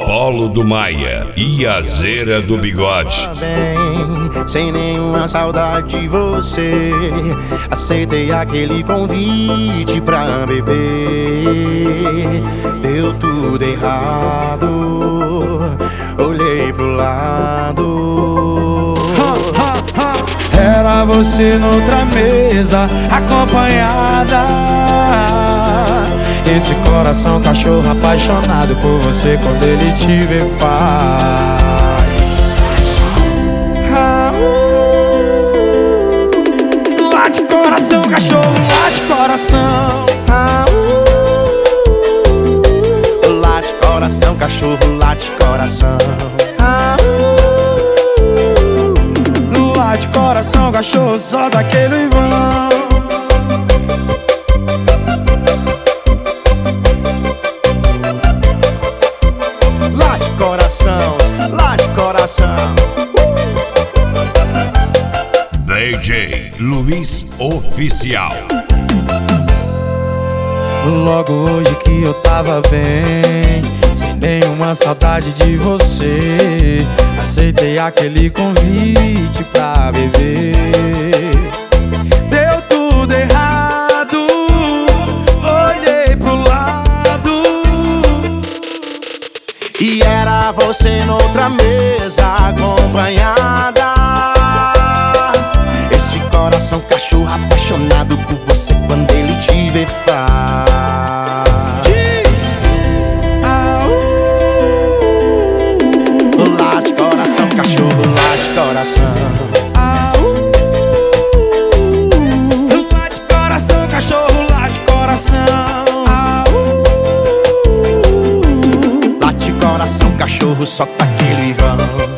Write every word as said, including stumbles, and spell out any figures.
Apolo do Maia e a Zera do Bigode. Bem, sem nenhuma saudade de você, aceitei aquele convite pra beber. Deu tudo errado, olhei pro lado. Era você noutra mesa, acompanhada. Esse coração cachorro apaixonado por você, quando ele te vê faz. Ah, uh. Late coração, cachorro, late coração. Ah, uh. Late coração, cachorro, late coração. Ah, uh. Late coração, cachorro, só daquele vão. Late coração, late coração. D J Luiz Oficial. Logo hoje que eu tava bem, sem nenhuma saudade de você, aceitei aquele convite pra beber. Deu tudo errado, olhei pro lado, e era você noutra mesa, acompanhada. Esse coração cachorro apaixonado por você, quando ele te vê faz. Ah, uh. Late coração, cachorro, late coração. Ah, uh. Late coração, cachorro, late coração. Ah, uh. Late coração, cachorro, só tá aquele vão.